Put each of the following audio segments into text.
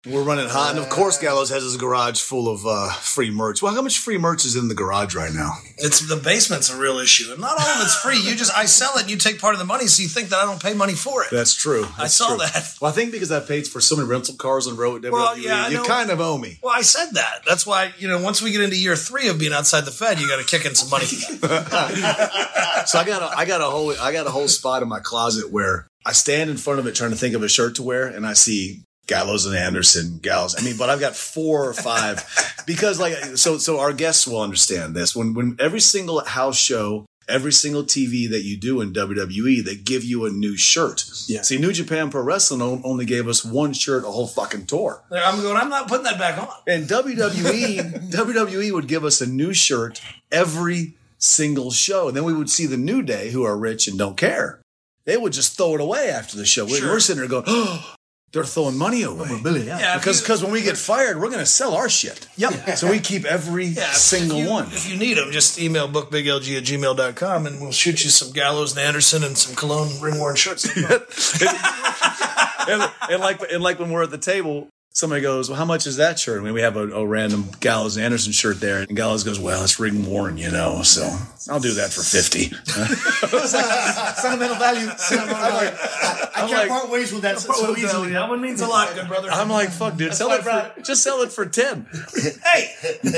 We're running hot. And of course, Gallows has his garage full of free merch. Well, how much free merch is in the garage right now? It's the basement's a real issue. And not all of it's free. I sell it and you take part of the money, so you think that I don't pay money for it. That's true. I saw that. Well, I think because I paid for so many rental cars on road, Well, yeah, you kind of owe me. Well, I said that. That's why, once we get into year 3 of being outside the Fed, you got to kick in some money. So I got a whole spot in my closet where I stand in front of it trying to think of a shirt to wear, and I see Gallows and Anderson, Gallows. But I've got 4 or 5 because so our guests will understand this. When every single house show, every single TV that you do in WWE, they give you a new shirt. Yeah. See, New Japan Pro Wrestling only gave us one shirt a whole fucking tour. I'm not putting that back on. And WWE would give us a new shirt every single show. And then we would see the New Day, who are rich and don't care. They would just throw it away after the show. Sure. We're sitting there going, oh, they're throwing money away. Because when we get fired, we're going to sell our shit. Yep. Yeah. So we keep every single one. If you need them, just email bookbiglg@gmail.com and we'll shoot you some Gallows and Anderson and some cologne ring-worn shirts. and like when we're at the table, somebody goes, well, how much is that shirt? We have a random Gallows and Anderson shirt there. And Gallows goes, well, it's ring worn, so I'll do that for 50. Sentimental value. I can't part ways with that so easily. That one means a lot, good brother. I'm like, fuck, dude, just sell it for 10. Hey!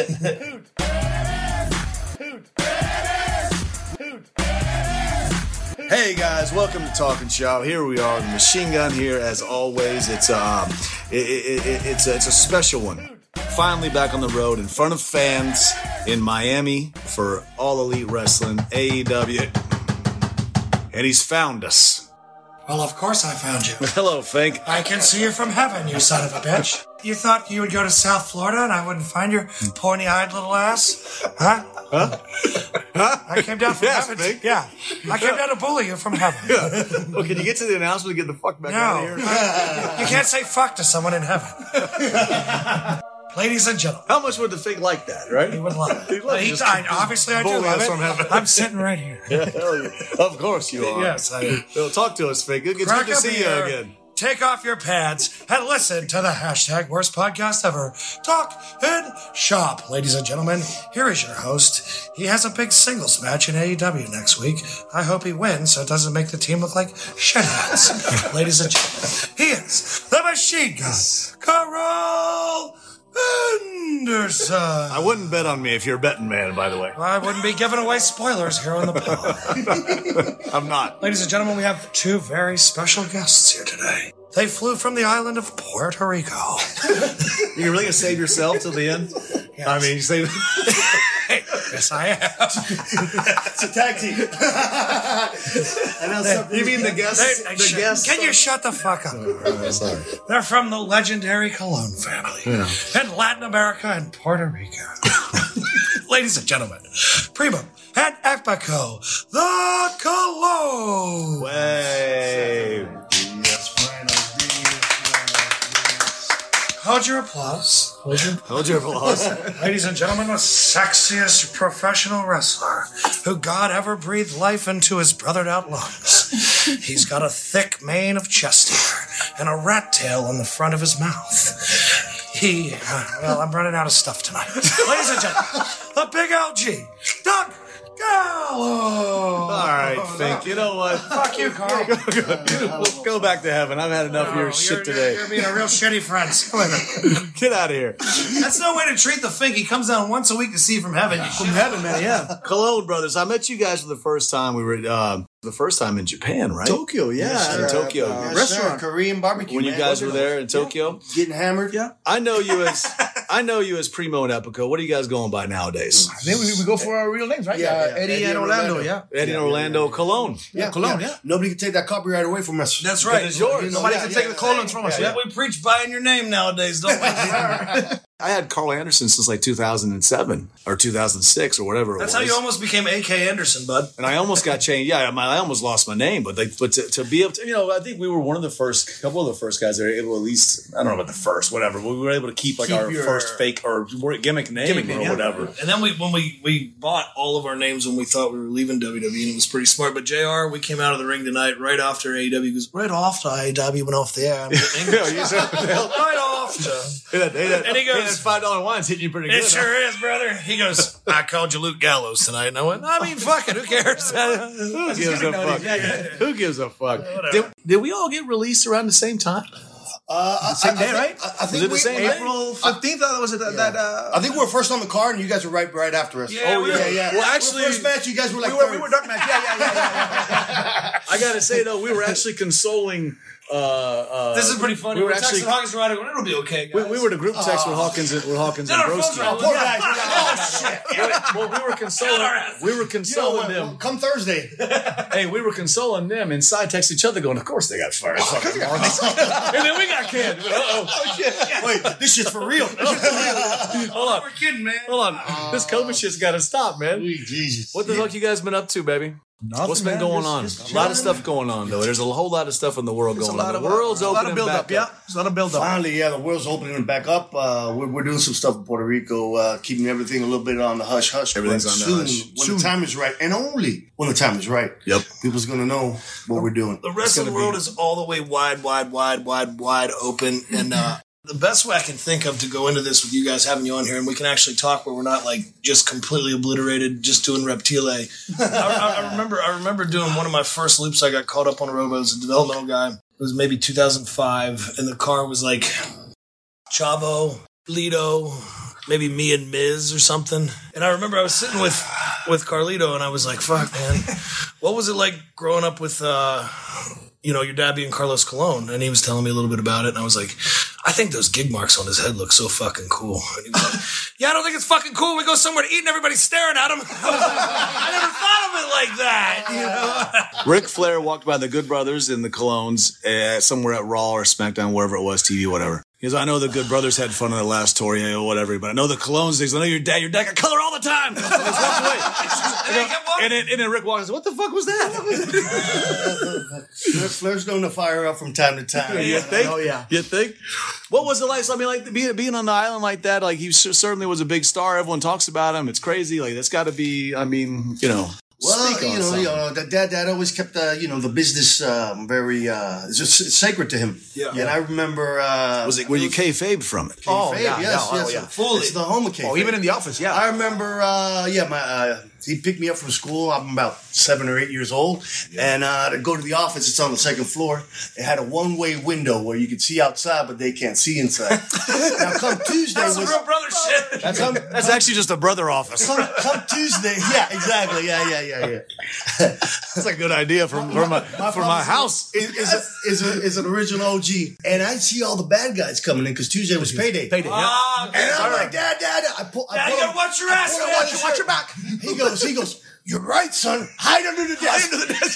Hey guys, welcome to Talking Shop. Here we are, the Machine Gun here as always. It's a special one. Finally back on the road in front of fans in Miami for All Elite Wrestling, AEW. And he's found us. Well, of course I found you. Hello, Fink. I can see you from heaven, you son of a bitch. You thought you would go to South Florida and I wouldn't find your pointy-eyed little ass? Huh? I came down from heaven. Fink. Yeah. I came down to bully you from heaven. Yeah. Well, can you get to the announcement and get the fuck back out of here? You can't say fuck to someone in heaven. Ladies and gentlemen. How much would the Fink like that, right? He would love it. Obviously, I do love it. From heaven. I'm sitting right here. Yeah, hell yeah. Of course you are. Yes, I am. Well, talk to us, Fink. It's good to see you again. Take off your pads and listen to the hashtag worst podcast ever. Talk and shop. Ladies and gentlemen, here is your host. He has a big singles match in AEW next week. I hope he wins so it doesn't make the team look like shitheads. Ladies and gentlemen, he is the Machine Gun, Carl Anderson. I wouldn't bet on me if you're a betting man, by the way. I wouldn't be giving away spoilers here on the pod. I'm not. Ladies and gentlemen, we have 2 very special guests here today. They flew from the island of Puerto Rico. You're really going to save yourself till the end? Yes. I mean, you save... Yes, I am. It's a tag team. You mean the guests? Can you shut the fuck up? Sorry. They're from the legendary Cologne family in Latin America and Puerto Rico. Ladies and gentlemen, Primo and Epico, the Cologne. Way. Hold your applause. Hold your applause. Ladies and gentlemen, the sexiest professional wrestler who God ever breathed life into his brothered out lungs. He's got a thick mane of chest hair and a rat tail on the front of his mouth. I'm running out of stuff tonight. Ladies and gentlemen, the Big LG, Doug Gallows. All right, Fink. You know what? Fuck you, Carl. Go back to heaven. I've had enough of your shit today. You're being a real shitty friend. Get out of here. That's no way to treat the Fink. He comes down once a week to see you from heaven. From heaven, man, yeah. Cologne Brothers. I met you guys for the first time. We were the first time in Japan, right? Tokyo, yeah. Yes, in Tokyo. Restaurant, Korean barbecue. When you guys were there in Tokyo? Getting hammered, yeah. I know you as Primo and Epico. What are you guys going by nowadays? I think we go for our real names, right? Yeah, Eddie and Orlando, yeah. Eddie and Orlando Cologne. Yeah, Cologne, yeah. Nobody can take that copyright away from us. That's right. It's yours. Nobody can take the colons from us, yeah. We preach buying your name nowadays, don't we? I had Carl Anderson since like 2007 or 2006 or whatever. That's how you almost became A.K. Anderson, bud. And I almost got changed. Yeah, I almost lost my name, but to be able to, I think we were one of the first, couple of the first guys that were able to, at least, I don't know about the first, whatever, but we were able to keep our first fake or gimmick name or whatever. And then when we bought all of our names when we thought we were leaving WWE, and it was pretty smart. But JR, we came out of the ring tonight right after AEW. He goes, right after AEW went off the air. I'm right after. And he goes, $5 wine's hitting you pretty good. It sure is, brother. He goes, I called you Luke Gallows tonight. And I went, I mean, fuck it. Who cares? Who gives a fuck? Who gives a fuck? Did we all get released around the same time? Same day, right? I think was it the same April 15th. Was it that? I think we were first on the card, and you guys were right after us. Yeah, yeah. Well, actually, first match, you guys were like we were dark match. Yeah. I gotta say though, we were actually consoling. This is pretty funny. We were texting actually Hawkins right away. It'll be okay, guys. we were the group text with Hawkins and Broski. Poor guys. Well, we were consoling them. Come Thursday. Hey, we were consoling them and side text each other, going, "Of course they got fired." And then we got canned. Wait, this shit's for real. Hold on, We're kidding, man. hold on. This COVID shit's got to stop, man. Jesus. What the fuck you guys been up to, baby? Nothing, What's been man. going on? A lot of stuff going on, though. There's a whole lot of stuff in the world going on. The world's opening build back up. Yeah, there's a lot of build up. Finally, the world's opening back up. We're doing some stuff in Puerto Rico, keeping everything a little bit on the hush hush. Everything's on the hush. When the time is right, and only when the time is right. Yep. People's gonna know what we're doing. The rest of the world is all the way wide open. And the best way I can think of to go into this with you guys having you on here, and we can actually talk where we're not like just completely obliterated, just doing reptile. I remember doing one of my first loops. I got caught up on a road. I was a developmental guy. It was maybe 2005, and the car was like Chavo, Lido, maybe me and Miz or something. And I remember I was sitting with Carlito, and I was like, fuck, man. What was it like growing up with, your dad being Carlos Colon? And he was telling me a little bit about it, and I was like, I think those gig marks on his head look so fucking cool. And he was like, yeah, I don't think it's fucking cool. We go somewhere to eat and everybody's staring at him. I never thought of it like that, Ric Flair walked by the Good Brothers and the Colones somewhere at Raw or SmackDown, wherever it was, TV, whatever. He goes, I know the Good Brothers had fun on the last tour, or whatever, but I know the Colones things. I know your dad got color all the time. And he walked away. And then Rick walks and says, what the fuck was that? Flair's known to fire up from time to time. You think? Oh, yeah. You think? What was it like? So, I mean, like being on the island like that, like he certainly was a big star. Everyone talks about him. It's crazy. Like that's got to be, I mean, Well, speak on something. Dad always kept the business very it's sacred to him. Yeah. And I remember Were you kayfabe from it? Oh, yeah, yes, yeah, yes. oh, yeah. Fully. It's the home of kayfabe. Oh, even in the office, yeah. I remember, he picked me up from school. I'm about 7 or 8 years old. And to go to the office, it's on the second floor. It had a one-way window where you could see outside, but they can't see inside. Now, come Tuesday... That's some real brother shit. That's actually just a brother office. Come Tuesday... Yeah, exactly. Yeah. That's a good idea for my house. Is an original OG. And I see all the bad guys coming in because Tuesday was payday. Payday, yeah. And I'm like, Dad, I you gotta watch your ass, man. Watch your back. He goes, you're right, son. Hide under the desk.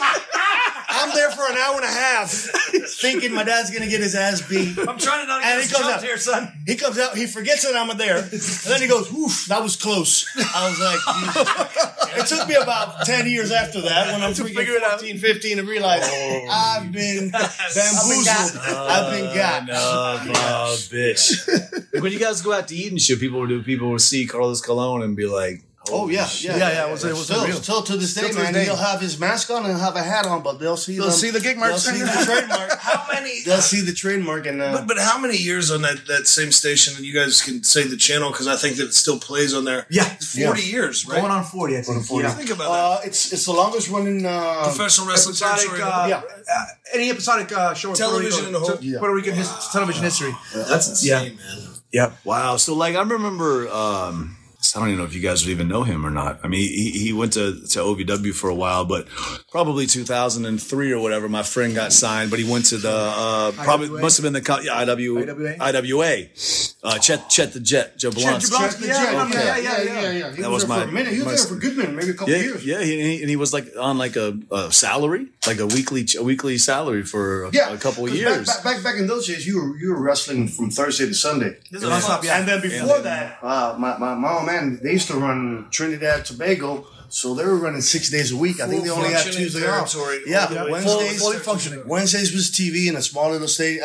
I'm there for an hour and a half thinking my dad's going to get his ass beat. I'm trying to not And get he comes jumped out. here, son. He comes out. He forgets that I'm there. And then he goes, oof, that was close. I was like, it took me about 10 years after that when I'm freaking 14, 15 to realize I've been bamboozled. I've been got. Oh, bitch. Like when you guys go out to eat and shit, people will see Carlos Colon and be like, Oh, yeah. It was real. Still to this day, Still to man. this day. He'll have his mask on and he'll have a hat on, but they'll see the gig marks. They'll see the trademark. How many? They'll see the trademark. And But how many years on that same station? And you guys can say the channel because I think that it still plays on there. Yeah. It's 40 years, right? Going on 40, I think. Yeah. Think about that. it's the longest running Professional wrestling Episodic, territory. any episodic show in Television in the whole- Puerto Rican television history. That's insane, man. Yeah. wow. So like, I remember, I don't even know if you guys would even know him or not. I mean, he went to OVW for a while, but probably 2003 or whatever, my friend got signed, but he went to the, probably IWA? must have been the, IWA. Chet the Jet, Joe Blonsky. Yeah. He That was was there my- for a minute. He was my- there for a good minute, maybe a couple years. Yeah, he was like on like a salary, like a weekly salary for a couple of 'cause years. Back in those days, you were wrestling from Thursday to Sunday. Yeah. And then before that, my mom, man, they used to run Trinidad Tobago. So they were running 6 days a week. I think they only had Tuesday off. Yeah, Wednesdays. Fully functioning. Wednesdays was TV in a small little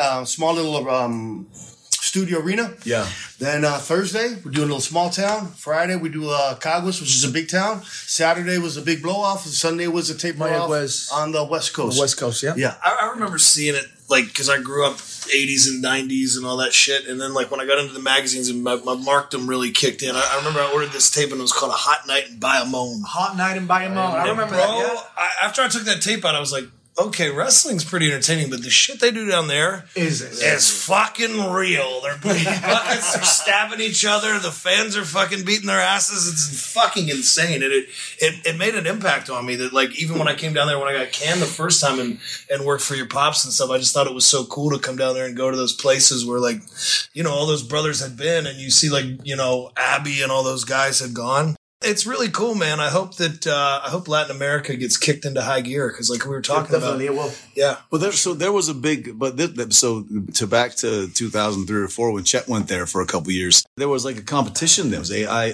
studio arena. Yeah. Then Thursday we do a little small town. Friday we do Caguas, which is a big town. Saturday was a big blow off. And Sunday was a taper off Mayagüez. on the West Coast. West Coast, yeah. Yeah. I remember seeing it, like, because I grew up 80s and 90s and all that shit. And then, like, when I got into the magazines and my markdom really kicked in, I remember I ordered this tape and it was called A Hot Night in Bayamon. Hot Night in Bayamon. I remember Bro, that. Yeah. after I took that tape out, I was like, okay, wrestling's pretty entertaining, but the shit they do down there is fucking real. They're bleeding buckets, they're stabbing each other, the fans are fucking beating their asses. It's fucking insane. And it made an impact on me that, like, even when I came down there, when I got canned the first time and worked for your pops and stuff, I just thought it was so cool to come down there and go to those places where, like, you know, all those brothers had been, and you see, like, you know, Abby and all those guys had gone. It's really cool, man. I hope Latin America gets kicked into high gear because, like we were talking about, it will. yeah. Well, there was a big, but back to 2003 or 4 when Chet went there for a couple years. There was like a competition. There was IWA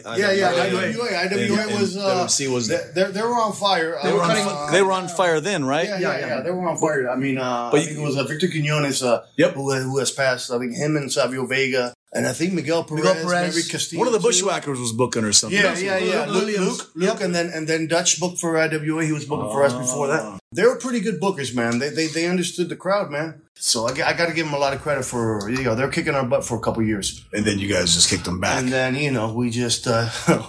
was WC was they were on fire. they were on fire then, right? Yeah. They were on fire. I mean, I think it was Victor Quinones, who has passed. I think him and Savio Vega. And I think Miguel Perez. Maybe Castillo. One of the Bushwhackers was booking or something. Yeah. Luke, and then Dutch booked for IWA. He was booking for us before that. They were pretty good bookers, man. They understood the crowd, man. So I got to give them a lot of credit for, you know, they're kicking our butt for a couple years. And then you guys just kicked them back. And then, you know, we just turned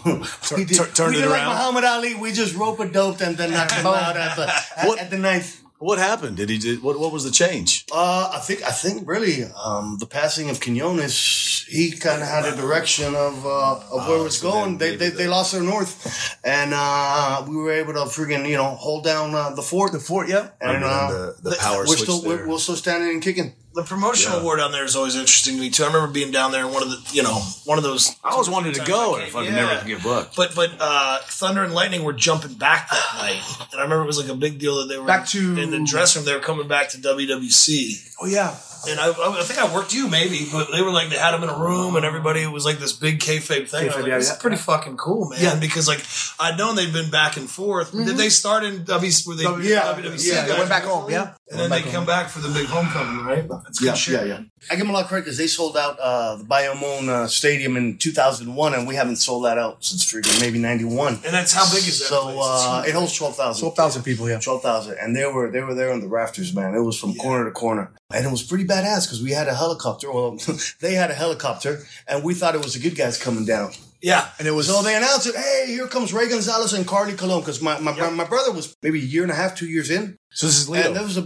it like around. Muhammad Ali. We just rope-a-doped and then knocked him out at the ninth. What happened? What was the change? I think really the passing of Quinones, he kind of had a direction of where it was going. They lost their north, and we were able to friggin' hold down the fort. The fort, yeah. And the power we're switch there. we're still standing and kicking. The promotional war down there is always interesting to me too. I remember being down there, and one of those. I always wanted to go, and fucking never could get booked. But Thunder and Lightning were jumping back that night, and I remember it was like a big deal that they were Back to- in the dressing room. They were coming back to WWC. Oh, yeah. And I think I worked you maybe, but they were like, they had them in a room and everybody, it was like this big kayfabe thing. I was like, this is pretty fucking cool, man. Yeah. Because like, I'd known they'd been back and forth. Did they start in WWC? They went back home, yeah. And then they come back for the big homecoming, right? That's good shit. Yeah. I give them a lot of credit because they sold out the Bayamon Stadium in 2001, and we haven't sold that out since freaking maybe 91. And that's how big is that So place? it holds 12,000. 12,000 people, yeah. 12,000. And they were there on the rafters, man. It was from corner to corner. And it was pretty badass because we had a helicopter. Well, they had a helicopter, and we thought it was the good guys coming down. Yeah. And it was so they announced it, hey, here comes Ray Gonzalez and Carly Colon, because my brother was maybe a year and a half, 2 years in. So this is Lito. And that was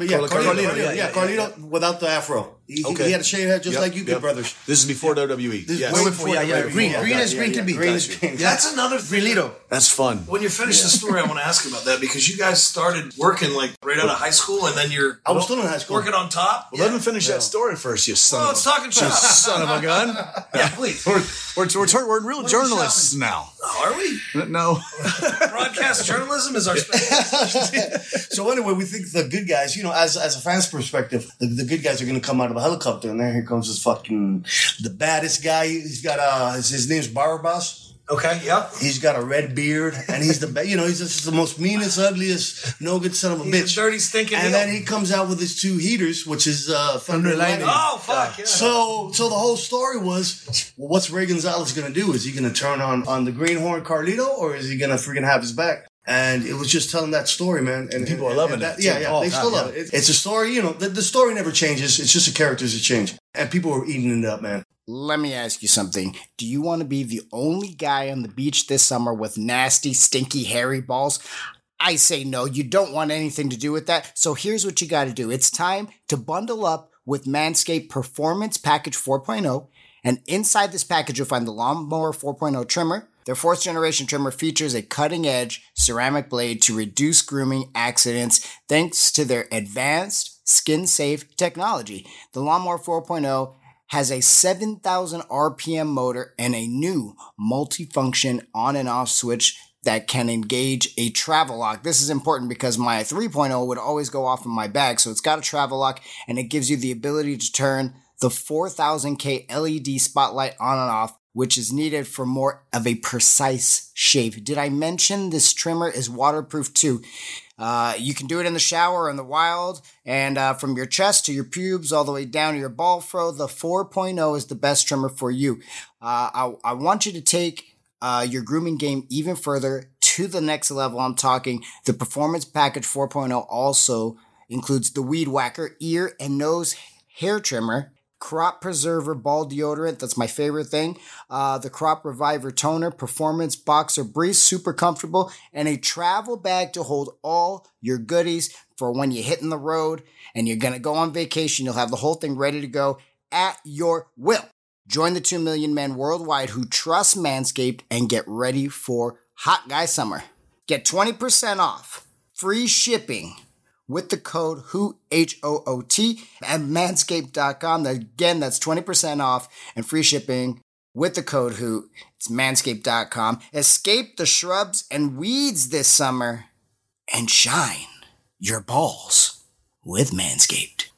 Carlito without the afro. He had a shaved head just like you good brothers. This is before WWE. Way before, Green as green can be. Green as green. That's another thing. Lito. That's fun. When you finish the story, I want to ask about that because you guys started working like right out of high school, and then I was still in high school. Working on top. Well, let me finish that story first, you son Well, of it's a... talking shop. son of a gun. Yeah, please. We're real journalists now. Oh, are we? No. Broadcast journalism is our specialty. So anyway, we think the good guys, as a fan's perspective, the good guys are going to come out of a helicopter, and here comes this fucking the baddest guy. He's got his name's Barbas. Okay, yep. He's got a red beard, and he's he's just the most meanest, ugliest, no good son of a bitch. Dirty, stinking. And then he comes out with his 2 heaters, which is Thunder and Lightning. Oh fuck! Yeah. So the whole story was, well, what's Ray Gonzalez going to do? Is he going to turn on the greenhorn Carlito, or is he going to freaking have his back? And it was just telling that story, man. And people are loving that. Yeah, they still love it. It's a story, the story never changes. It's just the characters that change. And people are eating it up, man. Let me ask you something. Do you want to be the only guy on the beach this summer with nasty, stinky, hairy balls? I say no, you don't want anything to do with that. So here's what you got to do. It's time to bundle up with Manscaped Performance Package 4.0. And inside this package, you'll find the Lawnmower 4.0 trimmer. Their 4th generation trimmer features a cutting-edge ceramic blade to reduce grooming accidents thanks to their advanced skin-safe technology. The Lawnmower 4.0 has a 7,000 RPM motor and a new multifunction on and off switch that can engage a travel lock. This is important because my 3.0 would always go off in my bag, so it's got a travel lock, and it gives you the ability to turn the 4000K LED spotlight on and off, which is needed for more of a precise shave. Did I mention this trimmer is waterproof too? You can do it in the shower or in the wild, and from your chest to your pubes all the way down to your ball fro, the 4.0 is the best trimmer for you. I want you to take your grooming game even further to the next level. I'm talking the Performance Package 4.0 also includes the Weed Whacker ear and nose hair trimmer, Crop Preserver ball deodorant, that's my favorite thing, the Crop Reviver toner, Performance Boxer Briefs, super comfortable, and a travel bag to hold all your goodies for when you're hitting the road and you're going to go on vacation. You'll have the whole thing ready to go at your will. Join the 2 million men worldwide who trust Manscaped and get ready for hot guy summer. Get 20% off, free shipping, with the code HOOT, H-O-O-T, at manscaped.com. Again, that's 20% off and free shipping with the code HOOT. It's manscaped.com. Escape the shrubs and weeds this summer and shine your balls with Manscaped.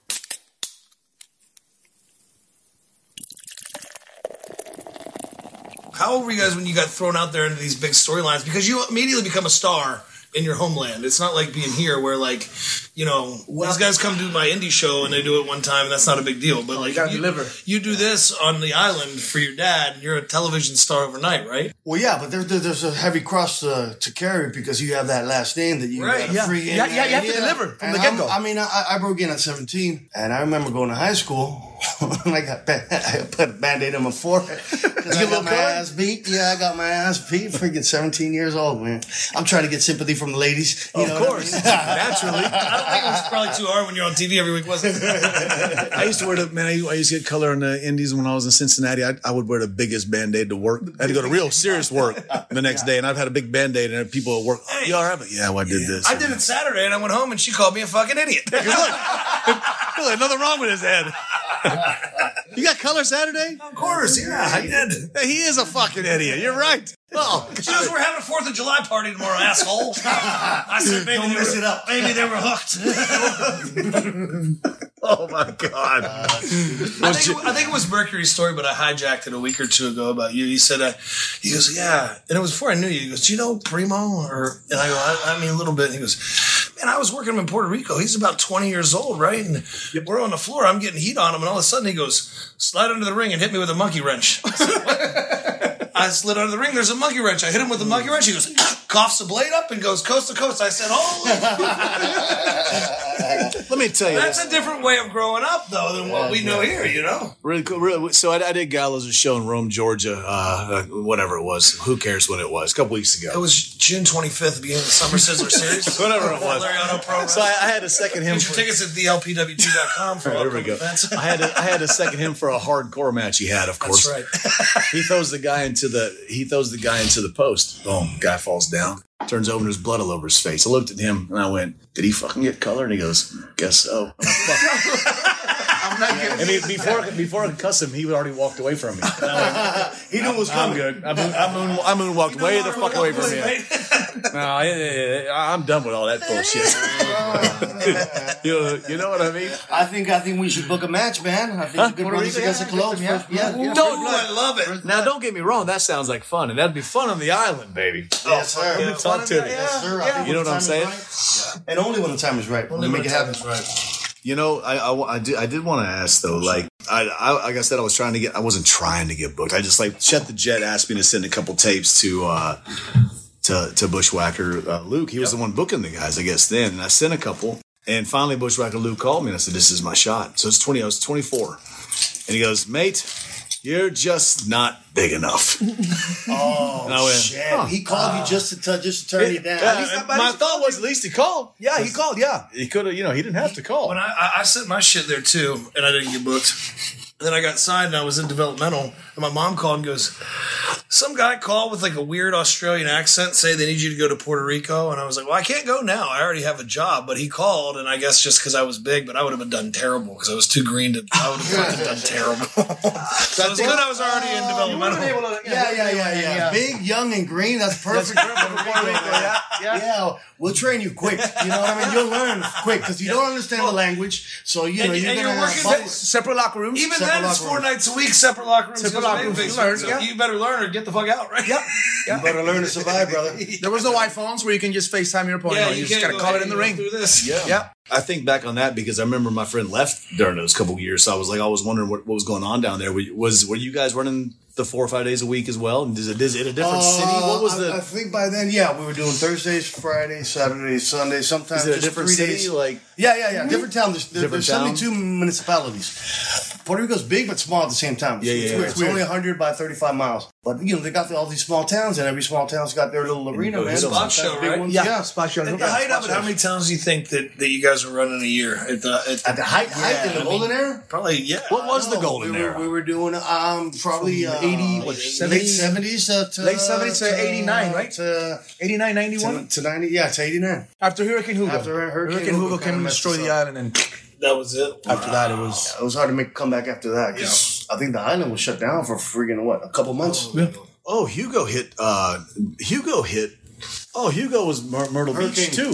How old were you guys when you got thrown out there into these big storylines? Because you immediately become a star in your homeland. It's not like being here where, like, you know, these guys come do my indie show and they do it one time and that's not a big deal. But, like, you do this on the island for your dad and you're a television star overnight, right? Well, yeah, but there's a heavy cross to carry because you have that last name that you got to free in. You have to deliver from the get-go. I broke in at 17, and I remember going to high school, and I put a Band-Aid on my forehead. I got my ass beat. Yeah, I got my ass beat. Freaking 17 years old, man. I'm trying to get sympathy from the ladies. You know course. what I mean? Naturally. I don't think it was probably too hard when you're on TV every week, was it? I used to wear I used to get color in the Indies when I was in Cincinnati. I would wear the biggest Band-Aid to work. I had to go to real serious work the next day, and I've had a big Band-Aid, and people at work, you all right? Yeah, well, I did this. I did it Saturday, and I went home, and she called me a fucking idiot. There's nothing wrong with his head. You got color Saturday? Of course, yeah, I did. He is a fucking idiot. You're right. Oh, she knows we're having a 4th of July party tomorrow, asshole. I said, maybe Don't mess it up. Maybe they were hooked. Oh my God. I think it was Mercury's story, but I hijacked it a week or two ago about you. He said, he goes, yeah. And it was before I knew you. He goes, do you know Primo? And I go, I mean, a little bit. And he goes, man, I was working him in Puerto Rico. He's about 20 years old, right? And we're on the floor. I'm getting heat on him. And all of a sudden he goes, slide under the ring and hit me with a monkey wrench. I said, what? I slid under the ring. There's a monkey wrench. I hit him with a monkey wrench. He goes, coughs the blade up and goes coast to coast. I said, holy. Let me tell you. That's a different way of growing up, though, than what we know here, you know? Really cool. Really, so I did Gallows' show in Rome, Georgia, whatever it was. Who cares when it was? A couple weeks ago. It was June 25th, the beginning of the Summer Sizzler series. Whatever it was. Larry Auto Program. So I had to second him. Get your tickets at thelpwg.com for there we go. events. I had to second him for a hardcore match he had, of course. That's right. He throws the guy into the post. Boom, guy falls down. Turns over and there's blood all over his face. I looked at him and I went, did he fucking get color? And he goes, guess so. I'm not gonna. And before I could cuss him, he had already walked away from me. And I went, he knew it was coming. I'm good. I moonwalked way the fuck away from him. No, I'm done with all that bullshit. You know what I mean? I think we should book a match, man. I think good brothers against the Cologne. Yeah. I love it. Now, don't get me wrong. That sounds like fun, and that'd be fun on the island, baby. Yes, sir. Yeah, talk to me. Yes, sir. You know what I'm saying? Right. And only when the time is right. Only when make the it time happen. is right. You know, I did want to ask though, like I said, I wasn't trying to get booked. I just like Chet the Jet asked me to send a couple tapes to Bushwhacker Luke. He was the one booking the guys, I guess then. And I sent a couple, and finally Bushwhacker Luke called me and I said, "This is my shot." So I was 24, and he goes, "Mate, you're just not big enough." Oh, and I went, shit. He called you just to turn you down. My thought was at least he called. Yeah, he called, yeah. He could have, he didn't have to call. When I sent my shit there too, and I didn't get booked. And then I got signed and I was in developmental, and my mom called and goes, some guy called with like a weird Australian accent, say they need you to go to Puerto Rico. And I was like, well, I can't go now. I already have a job. But he called, and I guess just because I was big, but I would have done terrible because I was too green to, I would have fucking done terrible. So it was good I was already in developmental. Yeah. Big, young, and green. That's perfect. Yeah. We'll train you quick. You know what I mean? You'll learn quick because you don't understand the language. So, you're going to have separate locker rooms. Even then, it's 4 nights a week, separate locker rooms. Separate locker rooms. You better learn or get the fuck out, right? Yep. You better learn to survive, brother. There was no iPhones where you can just FaceTime your opponent. Yeah, you just got to call it in the ring. Do this. Yeah. I think back on that because I remember my friend left during those couple of years. So I was wondering what was going on down there. Were you guys running the 4 or 5 days a week as well? And is it a different city? What was I think by then, we were doing Thursdays, Fridays, Saturdays, Sundays. Sometimes is it a just different 3 city? days. Like Different town. There's 72 municipalities. Puerto Rico's big but small at the same time. It's only 100 by 35 miles. But they got all these small towns, and every small town's got their little arena, man. Spot show, right? Yeah, spot show. At the height of it, how many towns do you think that you guys were running a year? At the height in the golden era? Probably, yeah. what was the golden era? We were doing probably 80, late 70s to late 70s to 89, right? To 89, 91? to 90, to 89. After Hurricane Hugo. Hurricane Hugo kinda came and messed destroyed us the up. island, and That was it. after that, it was... It was hard to make a comeback after that because I think the island was shut down for friggin' a couple months. Oh, Hugo hit. Oh, Hugo was Myrtle Beach too.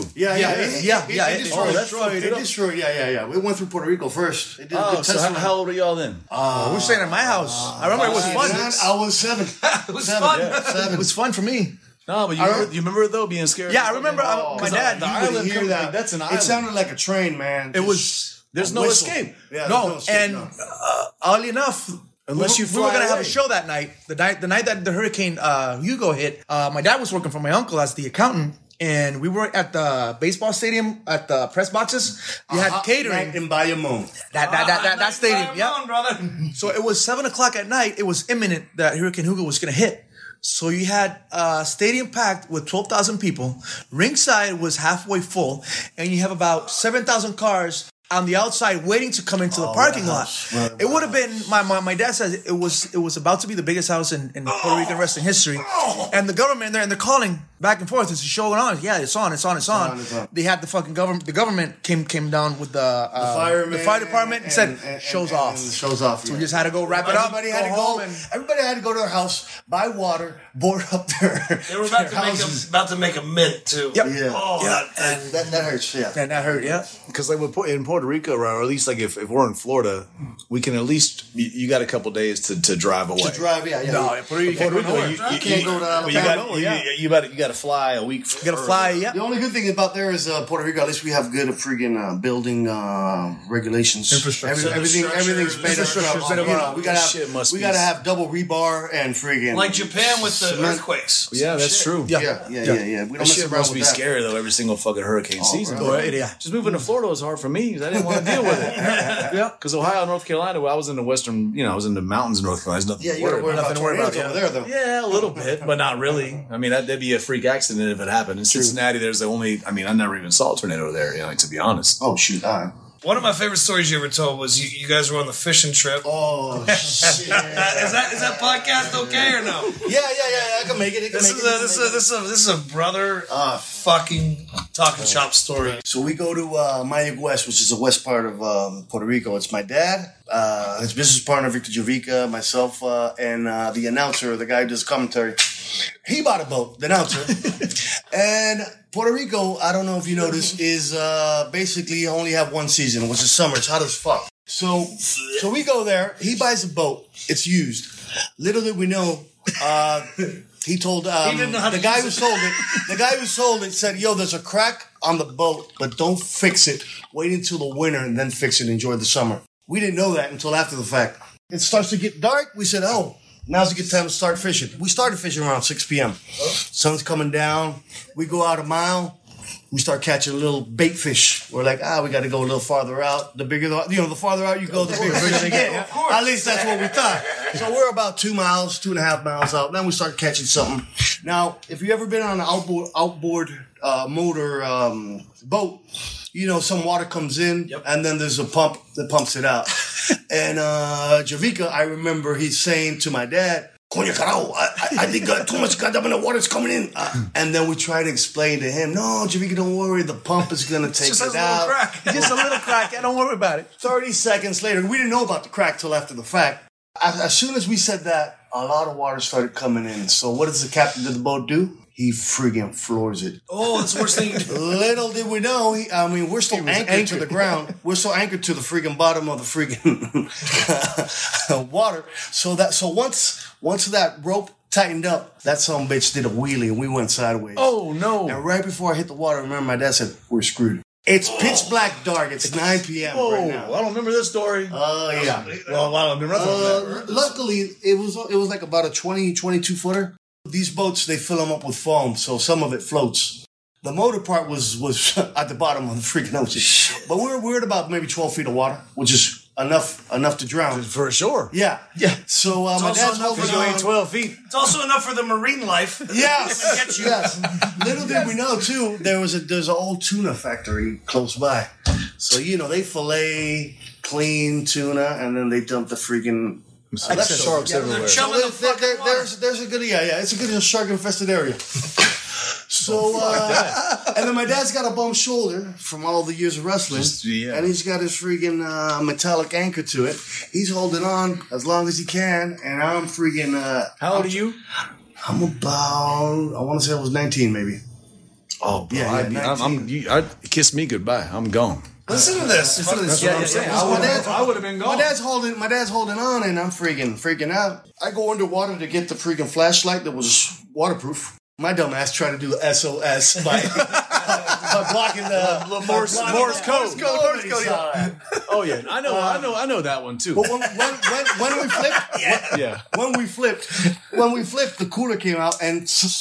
It destroyed It destroyed. Yeah. We went through Puerto Rico first. It did a Oh, good so test run. how old were y'all then? we were staying at my house. I remember it was fun. I was 7. It was fun. It was fun for me. No, but you remember it though, being scared. Yeah, I remember my dad. The You island could hear comes- that. that's an It island. sounded like a train, man. It was... There's no whistle. escape. Yeah, No, there's escape, and no. oddly enough, Unless you we were fly gonna have a away. show that night. The night that the Hurricane Hugo hit, my dad was working for my uncle as the accountant, and we were at the baseball stadium at the press boxes. They had catering. in Bayamon. That stadium, yeah. brother. So it was 7:00 at night. It was imminent that Hurricane Hugo was gonna hit. So you had a stadium packed with 12,000 people. Ringside was halfway full, and you have about 7,000 cars on the outside waiting to come into the parking lot. It would have been my dad says it was about to be the biggest house in Puerto Rican wrestling history. And the government there, and they're calling back and forth. Is the show on? Yeah, it's on. They had the fucking government. The government came down with the fire department and said show's off. Show's off. So we just had to go wrap it up. Everybody had to home go. and Everybody had to go to their house, buy water, board up their. They were about to make a mint too. Yep. Yeah. Oh, That hurts. Yeah. and that hurt. Yeah. Because like in Puerto Rico, or at least like if we're in Florida, we can at least you got a couple days to drive away. To drive, yeah. No, Puerto Rico, you can't go to Alabama. you got to fly a week. You gotta fly. Yeah. The only good thing about there is Puerto Rico. At least we have good friggin' building regulations. Infrastructure. Everything's made up. We gotta have double rebar and friggin' like Japan with the cement. earthquakes. Yeah, that's true. Yeah. Yeah. We That don't mess shit around must with be that. scary though. Every single fucking hurricane season. right. Yeah. Just moving to Florida was hard for me because I didn't want to deal with it. Yeah. Because Ohio, North Carolina, I was in the western. I was in the mountains in North Carolina. There's nothing Yeah, to you gotta worry worry about. about to worry about, tornadoes over there, though. Yeah, a little bit, but not really. I mean, that'd be a freak accident if it happened. In Cincinnati, there's the only. I mean, I never even saw a tornado there. To be honest. Oh shoot! All right. One of my favorite stories you ever told was you guys were on the fishing trip. Oh shit! Is that podcast okay or no? Yeah. I can make it. This is a brother fucking talking shop story. So we go to Mayag West, which is the west part of Puerto Rico. It's my dad, his business partner Victor Jovica, myself, and the announcer, the guy who does commentary. He bought a boat, the announcer. And Puerto Rico, I don't know if you noticed, is basically you only have one season, which is summer. It's hot as fuck. So we go there. He buys a boat. It's used. Little did we know, he told didn't know how to the guy use who it. sold it. The guy who sold it said, "Yo, there's a crack on the boat, but don't fix it. Wait until the winter and then fix it. Enjoy the summer." We didn't know that until after the fact. It starts to get dark. We said, "Oh, now's a good time to start fishing." We started fishing around 6 p.m. Sun's coming down. We go out a mile. We start catching a little bait fish. We're like, we got to go a little farther out. The bigger, the farther out you go, the bigger fish you get. At least that's what we thought. So we're about 2.5 miles out. Then we start catching something. Now, if you've ever been on an outboard motor boat, some water comes in, and then there's a pump that pumps it out. And Jovica, I remember he's saying to my dad, "Coño carajo, I think too much goddamn water's coming in. And then we try to explain to him, no, Javica, don't worry. The pump is going to take Just it has a little out. crack. Just a little crack. Yeah, don't worry about it. 30 seconds later, we didn't know about the crack till after the fact. As soon as we said that, a lot of water started coming in. So what does the captain of the boat do? He friggin' floors it. Oh, that's the worst thing you can do. Little did we know, we're still anchored to the ground. We're still anchored to the friggin' bottom of the friggin' water. So once that rope tightened up, that son bitch did a wheelie and we went sideways. Oh, no. And right before I hit the water, I remember my dad said, we're screwed. It's pitch black dark. It's 9 p.m. right now. I don't remember this story. Oh, yeah. Well, I don't remember nothing of that. Luckily, it was like about a 22 footer. These boats, they fill them up with foam, so some of it floats. The motor part was at the bottom of the freaking ocean. But we're at about maybe 12 feet of water, which is enough to drown. For sure. Yeah. So my also dad's enough for holding you on. 12 feet. It's also enough for the marine life. Yes. Get you. Yes. Little did we know too, there's an old tuna factory close by. So they fillet, clean tuna, and then they dump the freaking Excess sharks everywhere. They're chilling the fucking water. there's a good it's a good shark infested area. So and then my dad's got a bum shoulder from all the years of wrestling, and he's got his freaking metallic anchor to it. He's holding on as long as he can, and I'm freaking. How old are you? I'm about. I want to say I was 19, maybe. Oh, bro. Yeah, 19. I'd kiss me goodbye. I'm gone. Listen to this. That's what I'm saying. I would have been gone. My dad's holding on, and I'm freaking out. I go underwater to get the freaking flashlight that was waterproof. My dumb ass tried to do SOS by blocking the Morse code. Oh yeah, I know that one too. But when we flipped, when we flipped, the cooler came out and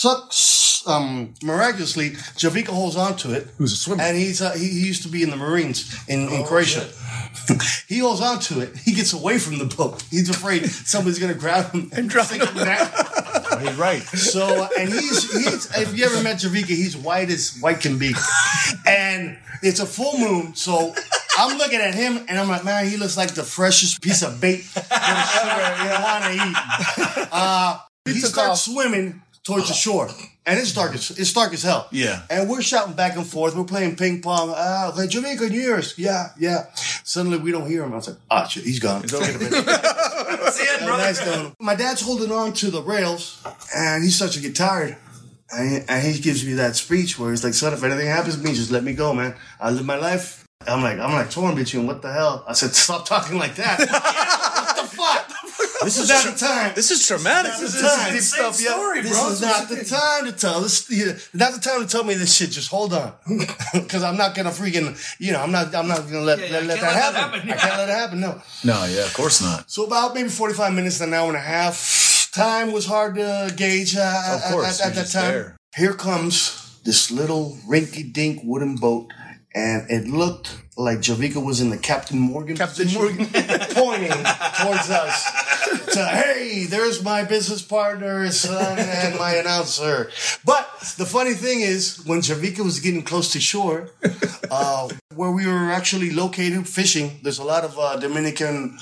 miraculously, Javica holds on to it. Who's a swimmer? And he used to be in the Marines in Croatia. He holds on to it. He gets away from the boat. He's afraid somebody's going to grab him and drop him down. He's right. So, and he's if you ever met Javica, he's white as white can be. And it's a full moon, so I'm looking at him and I'm like, man, he looks like the freshest piece of bait that you want to eat. He starts swimming towards the shore. And it's dark as hell. Yeah. And we're shouting back and forth. We're playing ping pong. Like, Javica, can you hear us? Yeah. Suddenly we don't hear him. I was like, shit, he's gone. See it, brother. Nice knowing. My dad's holding on to the rails, and he starts to get tired. And he gives me that speech where he's like, son, if anything happens to me, just let me go, man. I live my life. I'm like torn between what the hell? I said, stop talking like that. What the fuck? This is not the time. This is traumatic. This is the time. Deep stuff, story, This bro. is not the time to tell this. Not the time to tell me this shit. Just hold on, because I'm not gonna freaking. I'm not gonna let that happen. I can't let it happen. No. No, yeah, of course not. So about maybe 45 minutes, an hour and a half. Time was hard to gauge Of course, at that time. there. Here comes this little rinky-dink wooden boat, and it looked like Javica was in the Captain Morgan pointing towards us. To, hey, there's my business partner, son, and my announcer. But the funny thing is, when Javica was getting close to shore, where we were actually located fishing, there's a lot of Dominican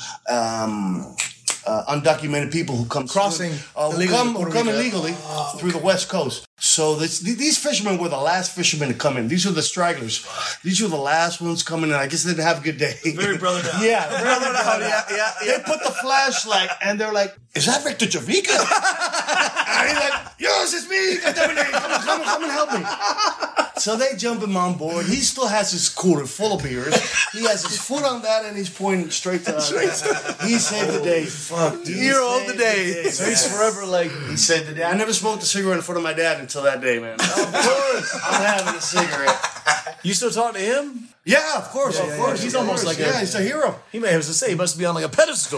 undocumented people who come Crossing who come illegally through the West Coast. So these fishermen were the last fishermen to come in. These were the stragglers. These were the last ones coming in. I guess they didn't have a good day. Very brother down. Yeah, brother down. Yeah. They put the flashlight and they're like, "Is that Victor Javica?" And he's like, "Yes, it's me. Come and help me." So they jump him on board. He still has his cooler full of beers. He has his foot on that and he's pointing straight to us. He saved the day. Fuck, dude. Hero of the day. So he's forever like, he saved the day. I never smoked a cigarette in front of my dad until that day, man. Of course. I'm having a cigarette. You still talk to him? Yeah, of course. He's almost like he's a hero. He may have to say he must be on like a pedestal.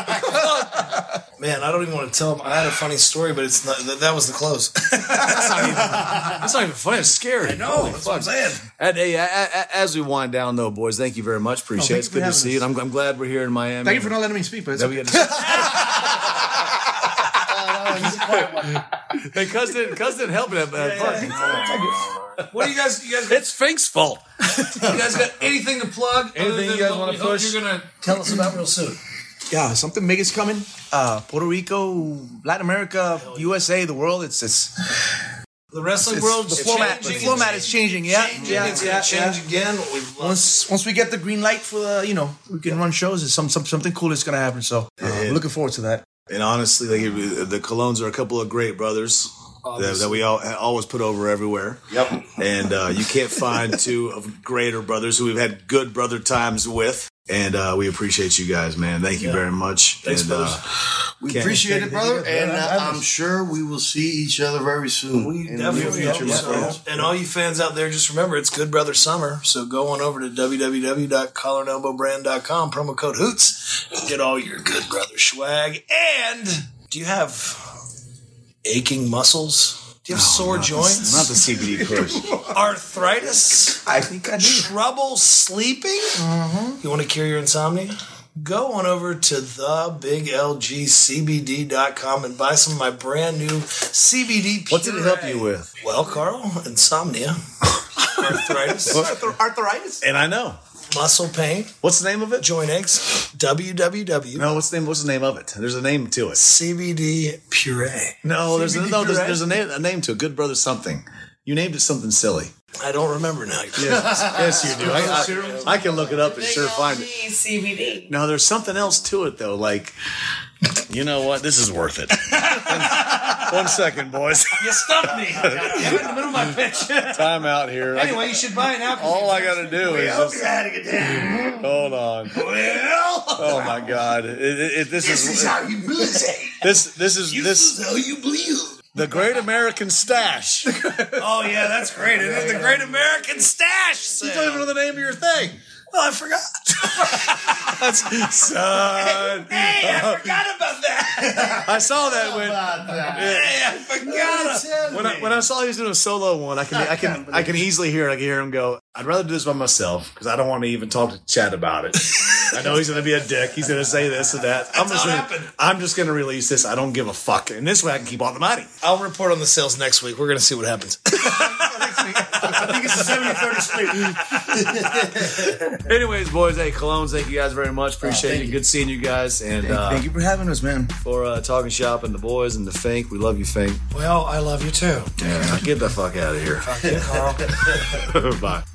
Man, I don't even want to tell him. I had a funny story, but it's not. That was the close. That's not even funny. It's scary. I know. That's what I'm saying. And, hey, as we wind down, though, boys, thank you very much. Appreciate it. It's good to see you. I'm glad we're here in Miami. Thank you for not letting me speak, but it's That we okay. get Hey, Cuz didn't help me. What do you guys? It's Fink's fault. You guys got anything to plug? Anything you guys wanna push? You're gonna tell us about real soon. Yeah, something big is coming. Puerto Rico, Latin America, USA, the world. It's The wrestling it's world, the format is changing. Yeah, It's gonna change again. Once we get the green light for the, we can run shows. It's something cool is gonna happen. So I'm looking forward to that. And honestly, like the Colognes are a couple of great brothers that we always put over everywhere. Yep. And you can't find two of greater brothers who we've had good brother times with. And we appreciate you guys, man. Thank you very much. Thanks, and, We appreciate it, brother, and I'm sure we will see each other very soon. We in definitely the near future, hope my so. friends. And all you fans out there, just remember, it's Good Brother Summer. So go on over to www.collarandelbowbrand.com, promo code HOOTS. Get all your Good Brother swag. And do you have aching muscles? Do you have sore joints? not the CBD push. Arthritis? I think I do. Trouble sleeping? You want to cure your insomnia? Go on over to thebiglgcbd.com and buy some of my brand new CBD puree. What did it help you with? Well, Carl, insomnia, arthritis, Arthritis? And I know. muscle pain, What's the name of it? joint aches, www. No, what's the name of it? There's a name to it. CBD puree. No, there's CBD a puree? name to it. Good brother something. You named it something silly. I don't remember now. Yes, you do. I can look it up and sure find it. CBD. No, there's something else to it though. Like, you know what? This is worth it. 1 second, boys. You stumped me. I'm in the middle of my pitch. Time out here. Anyway, you should buy it now. All I got to do is just Having a day. hold on. Well, Oh my God! This is how you believe. this This is how you believe. the Great American Stash. Oh, yeah, that's great. Isn't it? The Great American Stash You don't even know Sale. the name of your thing. Well, I forgot. Son. Hey, I forgot about that. I saw that when Hey, I forgot. when I saw he was doing a solo one. I can easily hear it. I can hear him go, I'd rather do this by myself because I don't want to even talk to Chad about it. I know he's going to be a dick. He's going to say this and that. I'm just going to release this. I don't give a fuck. And this way I can keep all the money. I'll report on the sales next week. We're going to see what happens. I think it's a 70-30 split. Anyways, boys, hey, Colognes, thank you guys very much. Appreciate you. Good seeing you guys. And Thank you for having us, man. for Talking Shop and the boys and the Fink. We love you, Fink. Well, I love you too. Yeah, get the fuck out of here. Fuck you, Carl. Bye.